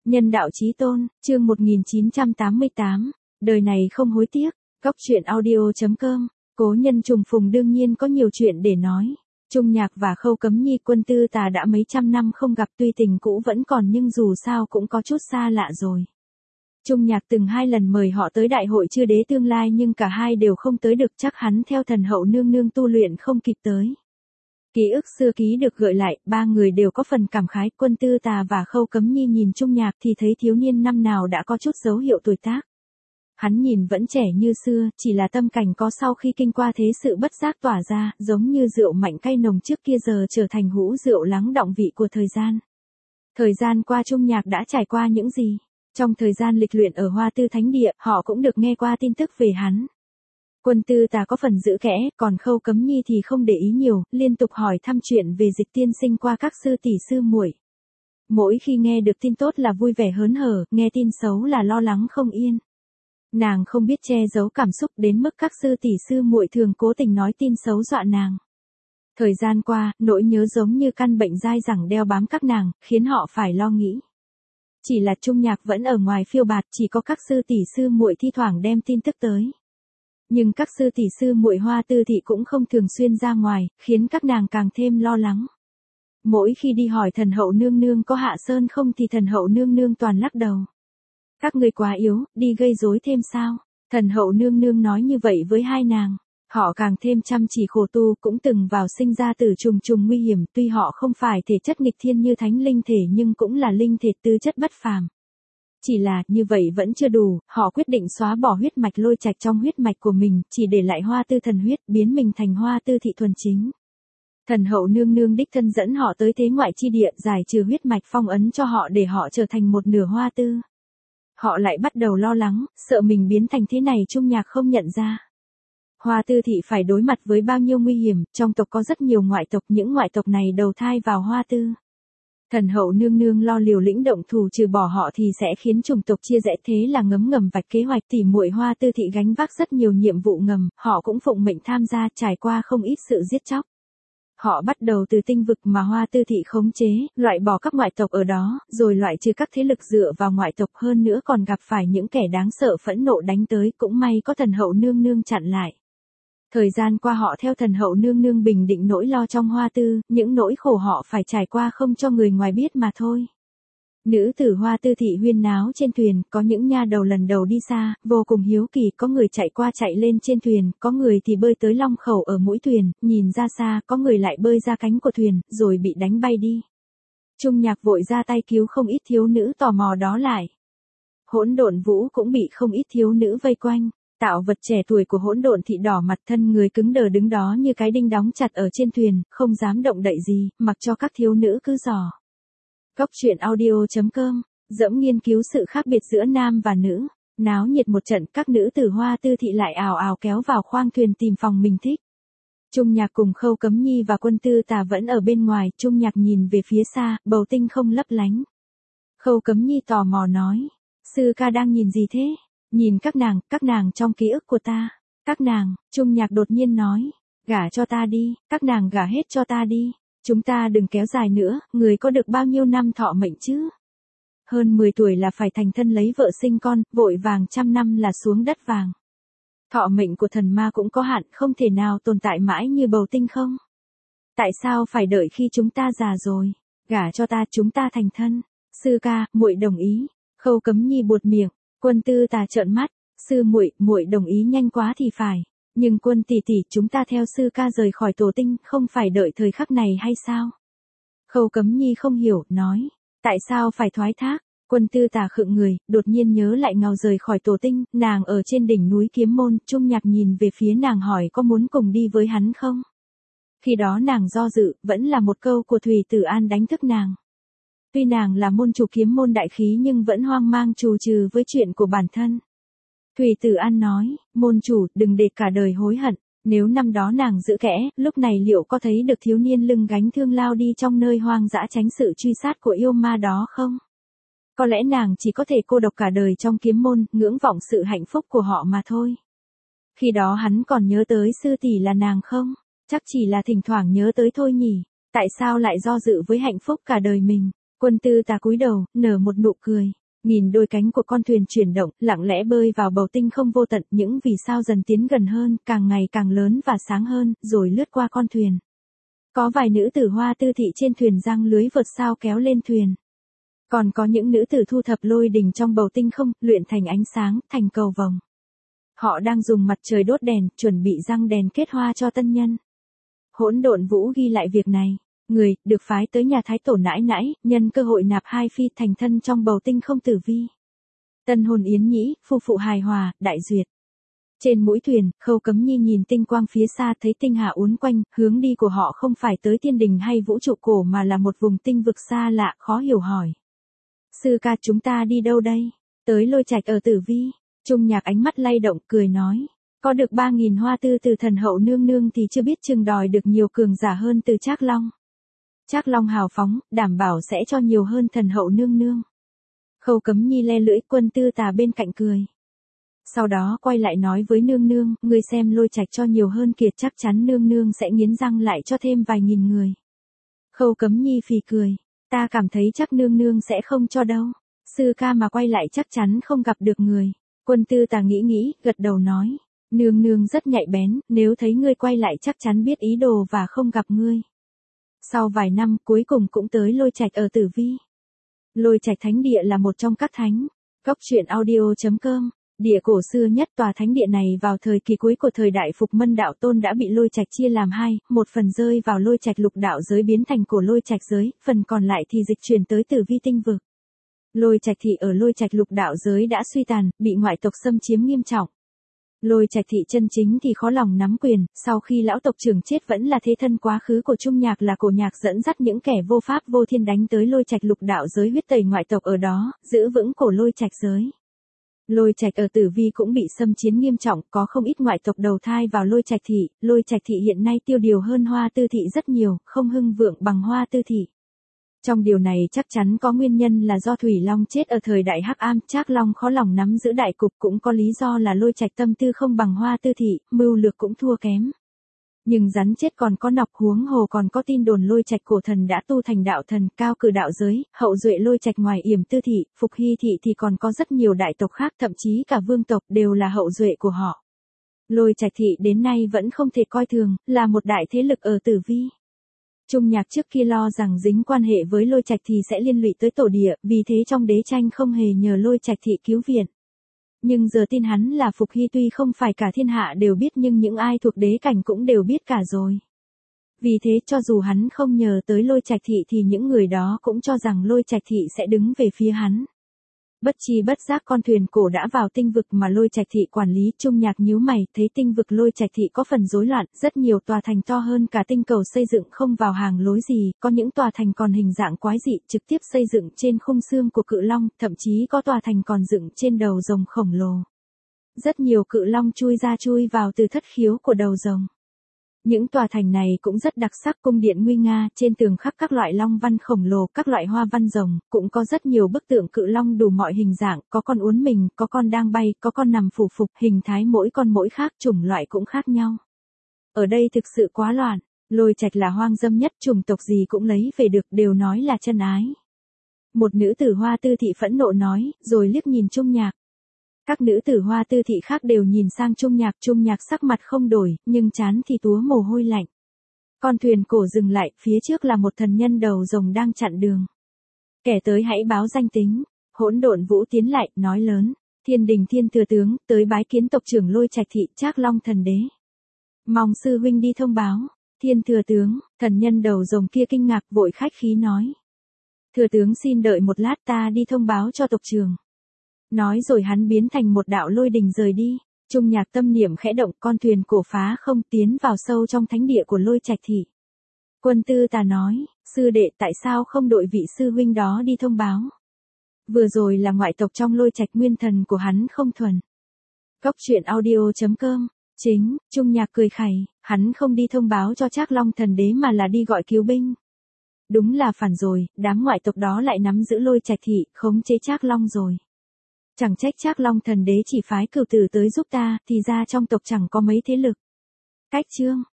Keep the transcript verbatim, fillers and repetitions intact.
Nhân đạo chí tôn, chương một nghìn chín trăm tám mươi tám, đời này không hối tiếc, góc truyện audio.com, cố nhân trùng phùng đương nhiên có nhiều chuyện để nói. Trung Nhạc và Khâu Cấm Nhi Quân Tư Tà đã mấy trăm năm không gặp, tuy tình cũ vẫn còn nhưng dù sao cũng có chút xa lạ rồi. Trung Nhạc từng hai lần mời họ tới đại hội chư đế tương lai nhưng cả hai đều không tới được, chắc hắn theo thần hậu nương nương tu luyện không kịp tới. Ký ức xưa ký được gợi lại, ba người đều có phần cảm khái. Quân Tư Tà và Khâu Cấm Nhi nhìn Trung Nhạc thì thấy thiếu niên năm nào đã có chút dấu hiệu tuổi tác. Hắn nhìn vẫn trẻ như xưa, chỉ là tâm cảnh có sau khi kinh qua thế sự bất giác tỏa ra, giống như rượu mạnh cay nồng trước kia giờ trở thành hũ rượu lắng đọng vị của thời gian. Thời gian qua Trung Nhạc đã trải qua những gì? Trong thời gian lịch luyện ở Hoa Tư Thánh Địa, họ cũng được nghe qua tin tức về hắn. Quân Tư Tà có phần giữ kẽ, còn Khâu Cấm Nhi thì không để ý nhiều, liên tục hỏi thăm chuyện về Dịch tiên sinh qua các sư tỷ sư muội. Mỗi khi nghe được tin tốt là vui vẻ hớn hở, nghe tin xấu là lo lắng không yên. Nàng không biết che giấu cảm xúc đến mức các sư tỷ sư muội thường cố tình nói tin xấu dọa nàng. Thời gian qua, nỗi nhớ giống như căn bệnh dai dẳng đeo bám các nàng, khiến họ phải lo nghĩ. Chỉ là Trung Nhạc vẫn ở ngoài phiêu bạt, chỉ có các sư tỷ sư muội thi thoảng đem tin tức tới. Nhưng các sư tỷ sư muội Hoa Tư thị cũng không thường xuyên ra ngoài, khiến các nàng càng thêm lo lắng. Mỗi khi đi hỏi thần hậu nương nương có hạ sơn không thì thần hậu nương nương toàn lắc đầu. Các người quá yếu, đi gây rối thêm sao? Thần hậu nương nương nói như vậy với hai nàng. Họ càng thêm chăm chỉ khổ tu, cũng từng vào sinh ra từ trùng trùng nguy hiểm, tuy họ không phải thể chất nghịch thiên như thánh linh thể nhưng cũng là linh thể tư chất bất phàm. Chỉ là, như vậy vẫn chưa đủ, họ quyết định xóa bỏ huyết mạch lôi trạch trong huyết mạch của mình, chỉ để lại Hoa Tư thần huyết, biến mình thành Hoa Tư thị thuần chính. Thần hậu nương nương đích thân dẫn họ tới thế ngoại chi địa, giải trừ huyết mạch phong ấn cho họ để họ trở thành một nửa Hoa Tư. Họ lại bắt đầu lo lắng, sợ mình biến thành thế này Trung Nhạc không nhận ra. Hoa Tư thị phải đối mặt với bao nhiêu nguy hiểm, trong tộc có rất nhiều ngoại tộc, những ngoại tộc này đầu thai vào Hoa Tư. Thần hậu nương nương lo liều lĩnh động thủ trừ bỏ họ thì sẽ khiến chủng tộc chia rẽ, thế là ngấm ngầm vạch kế hoạch. Tỉ muội Hoa Tư thị gánh vác rất nhiều nhiệm vụ ngầm, họ cũng phụng mệnh tham gia, trải qua không ít sự giết chóc. Họ bắt đầu từ tinh vực mà Hoa Tư thị khống chế, loại bỏ các ngoại tộc ở đó, rồi loại trừ các thế lực dựa vào ngoại tộc, hơn nữa còn gặp phải những kẻ đáng sợ phẫn nộ đánh tới, cũng may có thần hậu nương nương chặn lại. Thời gian qua họ theo thần hậu nương nương bình định nỗi lo trong Hoa Tư, những nỗi khổ họ phải trải qua không cho người ngoài biết mà thôi. Nữ tử Hoa Tư thị huyên náo trên thuyền, có những nha đầu lần đầu đi xa, vô cùng hiếu kỳ, có người chạy qua chạy lên trên thuyền, có người thì bơi tới long khẩu ở mũi thuyền, nhìn ra xa, có người lại bơi ra cánh của thuyền, rồi bị đánh bay đi. Trung Nhạc vội ra tay cứu không ít thiếu nữ tò mò đó lại. Hỗn Độn Vũ cũng bị không ít thiếu nữ vây quanh. Tạo vật trẻ tuổi của Hỗn Độn thị đỏ mặt, thân người cứng đờ đứng đó như cái đinh đóng chặt ở trên thuyền, không dám động đậy gì, mặc cho các thiếu nữ cứ dò. Góc truyện audio.com, dẫm nghiên cứu sự khác biệt giữa nam và nữ. Náo nhiệt một trận, các nữ tử Hoa Tư thị lại ào ào kéo vào khoang thuyền tìm phòng mình thích. Trung Nhạc cùng Khâu Cấm Nhi và Quân Tư Tà vẫn ở bên ngoài, Trung Nhạc nhìn về phía xa, bầu tinh không lấp lánh. Khâu Cấm Nhi tò mò nói, sư ca đang nhìn gì thế? Nhìn các nàng, các nàng trong ký ức của ta. Các nàng, Trung Nhạc đột nhiên nói, gả cho ta đi, các nàng gả hết cho ta đi. Chúng ta đừng kéo dài nữa, người có được bao nhiêu năm thọ mệnh chứ? Hơn mười tuổi là phải thành thân lấy vợ sinh con, vội vàng trăm năm là xuống đất vàng. Thọ mệnh của thần ma cũng có hạn, không thể nào tồn tại mãi như bầu tinh không. Tại sao phải đợi khi chúng ta già rồi, gả cho ta, chúng ta thành thân? Sư ca, muội đồng ý. Khâu Cấm Nhi buột miệng. Quân Tư Tà trợn mắt, sư muội, muội đồng ý nhanh quá thì phải, nhưng Quân tỷ tỷ, chúng ta theo sư ca rời khỏi tổ tinh, không phải đợi thời khắc này hay sao? Khâu Cấm Nhi không hiểu, nói, tại sao phải thoái thác? Quân Tư Tà khựng người, đột nhiên nhớ lại ngào rời khỏi tổ tinh, nàng ở trên đỉnh núi Kiếm Môn, Trung Nhạc nhìn về phía nàng hỏi có muốn cùng đi với hắn không? Khi đó nàng do dự, vẫn là một câu của Thủy Tử An đánh thức nàng. Tuy nàng là môn chủ kiếm môn đại khí nhưng vẫn hoang mang trù trừ với chuyện của bản thân. Thủy Tử An nói, môn chủ, đừng để cả đời hối hận, nếu năm đó nàng giữ kẽ, lúc này liệu có thấy được thiếu niên lưng gánh thương lao đi trong nơi hoang dã tránh sự truy sát của yêu ma đó không? Có lẽ nàng chỉ có thể cô độc cả đời trong kiếm môn, ngưỡng vọng sự hạnh phúc của họ mà thôi. Khi đó hắn còn nhớ tới sư tỷ là nàng không? Chắc chỉ là thỉnh thoảng nhớ tới thôi nhỉ, tại sao lại do dự với hạnh phúc cả đời mình? Quân Tư Tà cúi đầu, nở một nụ cười. Nhìn đôi cánh của con thuyền chuyển động, lặng lẽ bơi vào bầu tinh không vô tận, những vì sao dần tiến gần hơn, càng ngày càng lớn và sáng hơn, rồi lướt qua con thuyền. Có vài nữ tử Hoa Tư thị trên thuyền giăng lưới vượt sao kéo lên thuyền. Còn có những nữ tử thu thập lôi đình trong bầu tinh không, luyện thành ánh sáng, thành cầu vồng. Họ đang dùng mặt trời đốt đèn, chuẩn bị răng đèn kết hoa cho tân nhân. Hỗn Độn Vũ ghi lại việc này. Người, được phái tới nhà Thái Tổ nãi nãi, nhân cơ hội nạp hai phi thành thân trong bầu tinh không tử vi. Tân hôn yến nhĩ, phu phụ hài hòa, đại duyệt. Trên mũi thuyền, Khâu Cấm Nhi nhìn tinh quang phía xa thấy tinh hà uốn quanh, hướng đi của họ không phải tới thiên đình hay vũ trụ cổ mà là một vùng tinh vực xa lạ, khó hiểu hỏi. Sư ca chúng ta đi đâu đây? Tới Lôi Trạch ở tử vi. Trung Nhạc ánh mắt lay động, cười nói. Có được ba nghìn hoa tư từ thần hậu nương nương thì chưa biết chừng đòi được nhiều cường giả hơn từ Trác Long. Trác Long hào phóng, đảm bảo sẽ cho nhiều hơn thần hậu nương nương. Khâu Cấm Nhi le lưỡi, Quân Tư Tà bên cạnh cười. Sau đó quay lại nói với nương nương, ngươi xem Lôi Trạch cho nhiều hơn kiệt chắc chắn nương nương sẽ nghiến răng lại cho thêm vài nghìn người. Khâu Cấm Nhi phì cười, ta cảm thấy chắc nương nương sẽ không cho đâu. Sư ca mà quay lại chắc chắn không gặp được người. Quân Tư Tà nghĩ nghĩ, gật đầu nói. Nương nương rất nhạy bén, nếu thấy ngươi quay lại chắc chắn biết ý đồ và không gặp ngươi. Sau vài năm, cuối cùng cũng tới Lôi Trạch ở tử vi. Lôi Trạch thánh địa là một trong các thánh. Góc truyện audio chấm com. Địa cổ xưa nhất, tòa thánh địa này vào thời kỳ cuối của thời đại Phục Mân đạo tôn đã bị Lôi Trạch chia làm hai, một phần rơi vào Lôi Trạch lục đạo giới biến thành cổ Lôi Trạch giới, phần còn lại thì dịch chuyển tới tử vi tinh vực. Lôi Trạch thị ở Lôi Trạch lục đạo giới đã suy tàn, bị ngoại tộc xâm chiếm nghiêm trọng. Lôi Trạch thị chân chính thì khó lòng nắm quyền, sau khi lão tộc trưởng chết vẫn là thế thân quá khứ của Trung Nhạc là Cổ Nhạc dẫn dắt những kẻ vô pháp vô thiên đánh tới Lôi Trạch lục đạo giới huyết tẩy ngoại tộc ở đó, giữ vững cổ Lôi Trạch giới. Lôi Trạch ở tử vi cũng bị xâm chiếm nghiêm trọng, có không ít ngoại tộc đầu thai vào Lôi Trạch thị, Lôi Trạch thị hiện nay tiêu điều hơn Hoa Tư thị rất nhiều, không hưng vượng bằng Hoa Tư thị. Trong điều này chắc chắn có nguyên nhân là do Thủy Long chết ở thời đại Hắc Am, Trác Long khó lòng nắm giữ đại cục, cũng có lý do là Lôi Trạch tâm tư không bằng Hoa Tư thị, mưu lược cũng thua kém. Nhưng rắn chết còn có nọc, huống hồ còn có tin đồn Lôi Trạch cổ thần đã tu thành đạo thần, cao cử đạo giới, hậu duệ Lôi Trạch ngoài Yểm Tư thị, Phục Hy thị thì còn có rất nhiều đại tộc khác, thậm chí cả vương tộc đều là hậu duệ của họ. Lôi Trạch thị đến nay vẫn không thể coi thường, là một đại thế lực ở tử vi. Trung Nhạc trước kia lo rằng dính quan hệ với Lôi Trạch thì sẽ liên lụy tới tổ địa, vì thế trong đế tranh không hề nhờ Lôi Trạch thị cứu viện. Nhưng giờ tin hắn là Phục Hy tuy không phải cả thiên hạ đều biết nhưng những ai thuộc đế cảnh cũng đều biết cả rồi. Vì thế cho dù hắn không nhờ tới Lôi Trạch thị thì những người đó cũng cho rằng Lôi Trạch thị sẽ đứng về phía hắn. Bất chi bất giác con thuyền cổ đã vào tinh vực mà Lôi Trạch thị quản lý. Trung Nhạc nhíu mày, thấy tinh vực Lôi Trạch thị có phần rối loạn, rất nhiều tòa thành to hơn cả tinh cầu xây dựng không vào hàng lối gì, có những tòa thành còn hình dạng quái dị, trực tiếp xây dựng trên khung xương của cự long, thậm chí có tòa thành còn dựng trên đầu rồng khổng lồ. Rất nhiều cự long chui ra chui vào từ thất khiếu của đầu rồng. Những tòa thành này cũng rất đặc sắc, cung điện nguy nga, trên tường khắc các loại long văn khổng lồ, các loại hoa văn rồng, cũng có rất nhiều bức tượng cự long đủ mọi hình dạng, có con uốn mình, có con đang bay, có con nằm phủ phục, hình thái mỗi con mỗi khác, chủng loại cũng khác nhau. Ở đây thực sự quá loạn, Lôi Trạch là hoang dâm nhất, chủng tộc gì cũng lấy về được, đều nói là chân ái. Một nữ tử Hoa Tư thị phẫn nộ nói, rồi liếc nhìn Trung Nhạc. Các nữ tử Hoa Tư thị khác đều nhìn sang Trung Nhạc, Trung Nhạc sắc mặt không đổi, nhưng trán thì túa mồ hôi lạnh. Con thuyền cổ dừng lại, phía trước là một thần nhân đầu rồng đang chặn đường. Kẻ tới hãy báo danh tính. Hỗn Độn Vũ tiến lại, nói lớn, Thiên Đình Thiên Thừa tướng, tới bái kiến tộc trưởng Lôi Trạch thị, Trác Long thần đế. Mong sư huynh đi thông báo. Thiên Thừa tướng, thần nhân đầu rồng kia kinh ngạc vội khách khí nói. Thừa tướng xin đợi một lát, ta đi thông báo cho tộc trưởng. Nói rồi hắn biến thành một đạo lôi đình rời đi. Trung Nhạc tâm niệm khẽ động, con thuyền cổ phá không tiến vào sâu trong thánh địa của Lôi Trạch thị. Quân Tư Tà nói, sư đệ tại sao không đội vị sư huynh đó đi thông báo? Vừa rồi là ngoại tộc trong Lôi Trạch, nguyên thần của hắn không thuần. Góc truyện audio chấm com. Chính, Trung Nhạc cười khẩy, hắn không đi thông báo cho Trác Long thần đế mà là đi gọi cứu binh. Đúng là phản rồi, đám ngoại tộc đó lại nắm giữ Lôi Trạch thị, khống chế Trác Long rồi. Chẳng trách Trác Long thần đế chỉ phái cửu tử tới giúp ta, thì ra trong tộc chẳng có mấy thế lực. Cách chương